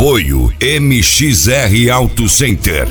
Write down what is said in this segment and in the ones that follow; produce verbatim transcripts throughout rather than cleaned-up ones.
Apoio M X R Auto Center.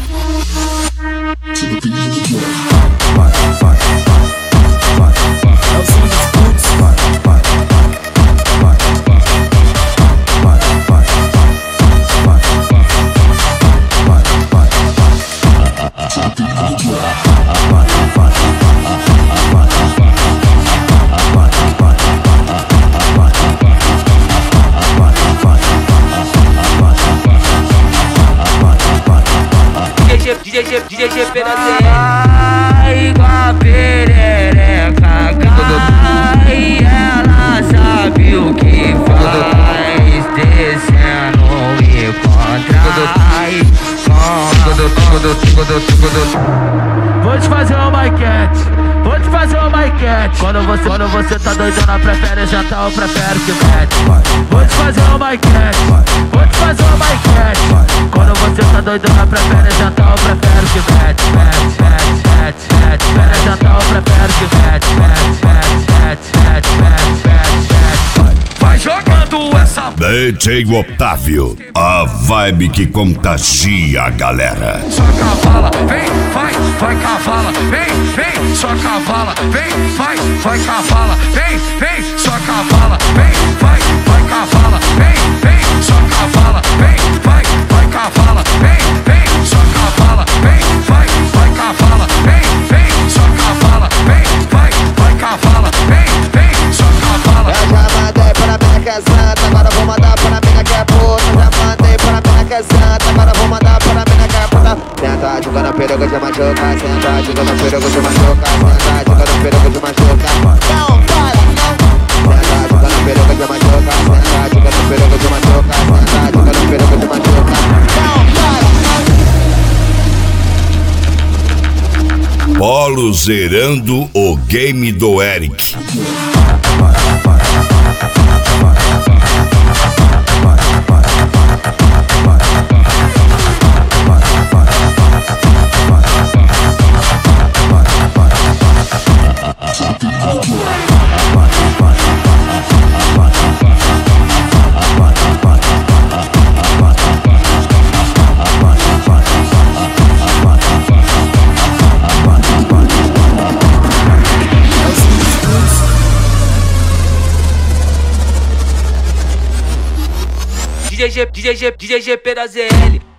D J G, D J G Pedazinho. Ai, com a perereca cai, e ela sabe o que faz, descendo e contrai. Vou te fazer uma maquete, vou te fazer uma maquete. Quando você, quando você tá doidona, prefere jantar ou prefere que mete. Vou te fazer uma maquete, vou te fazer uma maquete. Quando você tá doidona, prefere jantar ou prefere que mete. Mete, mete, mete, mete. Prefere jantar ou prefere que mete. Mete, mete, mete, mete, mete, mete. Vai jogando essa D J Otávio, a vibe que contagia a galera. Só cavala, vem, vai, vai cavala, vem, vem, só cavala, vem, vai, vai cavala, vem, vem, só cavala, vem, vai, vai cavala, vem, vem, só cavala, vem, vai, vai cavala, vem, vem, só cavala, vem, vai, vai cavala, vem, vem, só cavala, vem, vai, vai cavala, vem, vem, só cavala. Eu já mandei pra mina que é santa, agora vou mandar pra mina que é puta. Já mandei pra mina que é santa, agora vou mandar pra mina que é puta. Senta, jogando peruca de machuca, senta, jogando peruca de machuca, senta, jogando peruca de machuca. Não, para, não. Senta, jogando peruca de machuca, senta, jogando peruca de machuca, senta, jogando peruca de machuca. Não, para, não. Polo zerando o game do Eric. D J G, D J G, D J G P da Z L.